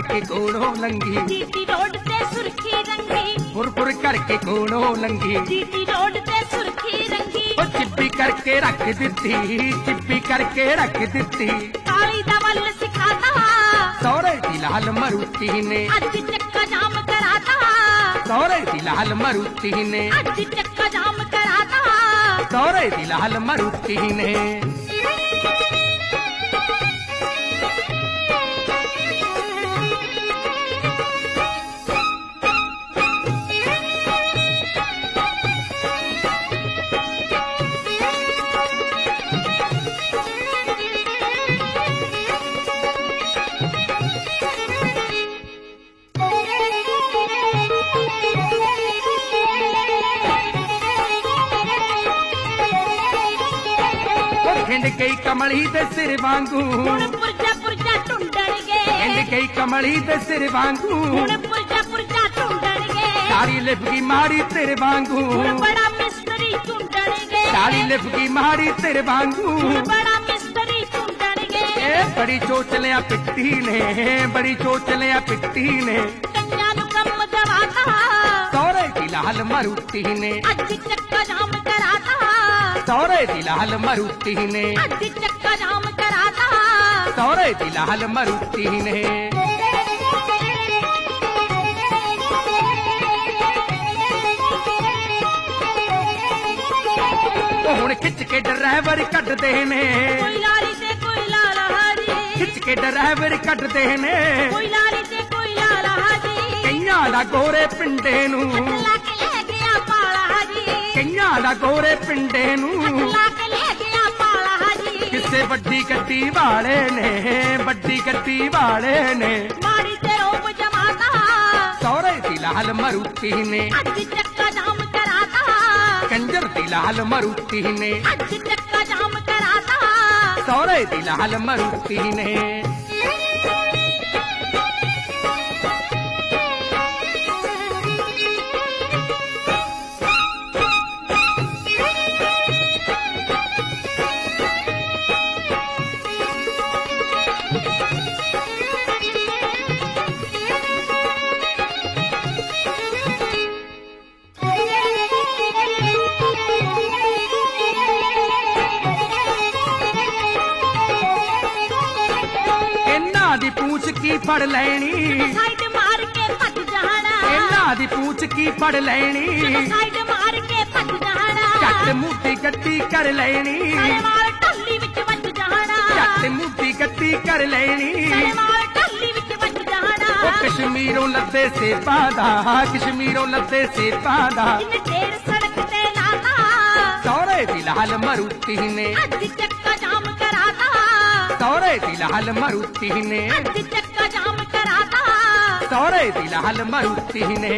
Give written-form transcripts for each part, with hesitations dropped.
करके कोणों लंघी, जीटी रोड ते सुर्खी रंगी, फुर करके कोणों लंघी, जीटी रोड ते सुर्खी रंगी, ओ चिप्पी करके रख दिती, चिप्पी करके रख दिती, काली दा वल सिखाता, सौरे दी लाल मरूती ने, अज चक्का जाम कराता, सौरे दी लाल मरूती ने, अज चक्का जाम कराता, सौरे दी लाल मरूती ने। खिंड गई कमली दे सिर वांगू, हुण पुरजा ढूंढणगे, खिंड गई कमली दे सिर वांगू, हुण पुरजा ढूंढणगे, सारी लिपगी मारी तेरे वांगू, हुण बड़ा मिस्त्री ढूंढणगे, सारी लिपगी मारी तेरे वांगू, हुण बड़ा मिस्त्री ढूंढणगे, ए बड़ी चोचलिया पिट्टी ने, बड़ी चोचलिया पिट्टी ने, कन्या नू कम दवाता, सौरे दी लाल मरूती ने, अज चक्का जाम कराता, सौरे दी लाल मरूती ने, अज चक्का जाम कराता, सौरे दी लाल मरूती ने। हुण खिच के ड्राइवर कटदे ने, कोई लारी ते कोई लाला हाजी, खिच के ड्राइवर कटदे ने, कोई लारी ते कोई लाला हाजी, कईयां दा गोरे पिंडे नू, ला के ले गया पाला हाजी, कईयां दा गोरे पिंडे नू, ला के ले गया पाला हाजी, किसे वड्डी गड्डी वाले ने, वड्डी गड्डी वाले ने, माड़ी ते रोब जमाता, सौरे दी लाल मरूती ने, अज चक्का जाम कराता, कंजर दी लाल मरूती ने, अज चक्का जाम कराता, सौरे दी लाल मरूती ने। दी पूछ की फड़ लैनी, साइड मार के भज जाना, इन्हां दी पूछ की फड़ लैनी, साइड मार के भज जाना, झट मुट्ठी गड्डी कर लैनी, माल टल्ली विच वज जाना, झट मुट्ठी गड्डी कर लैनी, माल टल्ली विच वज जाना, ओ कश्मीरों लद्दे से पादा, कश्मीरों लद्दे से पादा, जिन ढेर सड़क ते लाता, सौरे दी लाल मरूती ने, अज चक्का जाम कराता, सौरे दी लाल मरूती ने, अज चक्का जाम कराता, सौरे दी लाल मरूती ने।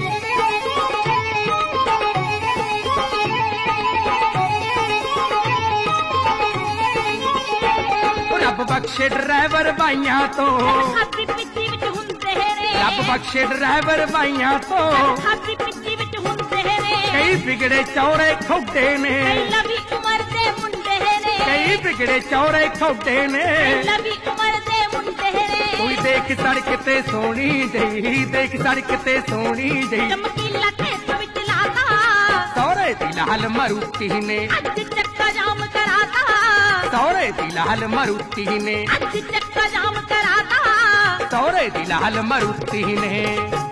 रब बख्शे ड्राइवर बाइयां तो, खाती पिੱਛੀ ਵਿੱਚ ਹੁੰਦੇ ਨੇ, रब बख्शे ड्राइवर बाइयां तो, ਖਾਤੀ ਪਿੱਛੀ ਵਿੱਚ ਹੁੰਦੇ ਨੇ, कई बिगड़े चौड़े खोटे ने, ਕਈ ਲਵੀ ਉਮਰ ਦੇ ਮੁੰਡੇ ਨੇ, कई बिगड़े चौड़े खोटे ने, ਕਈ ਲਵੀ ਉਮਰ ਦੇ ਮੁੰਡੇ ਨੇ, कोई देख सड़क ते सोनी जई, देख सड़क ते सोनी जई, ਚਮਕੀਲਾ ਖੇਤ ਵਿੱਚ ਲਾਤਾ, सौरे दी लाल मरूती ने, ਅੱਜ ਚੱਕਾ ਜਾਮ ਕਰਾਤਾ, सौरे दी लाल मरूती ने, ਅੱਜ ਚੱਕਾ ਜਾਮ ਕਰਾਤਾ, सौरे दी लाल मरूती ने।